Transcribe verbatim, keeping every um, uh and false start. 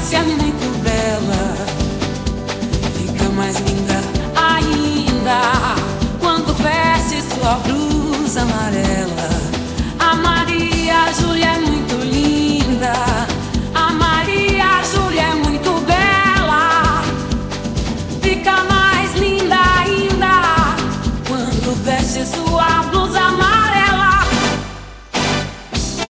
Se a mina é muito bela, fica mais linda ainda quando veste sua blusa amarela. A Maria Júlia é muito linda, a Maria Júlia é muito bela, fica mais linda ainda quando veste sua blusa amarela.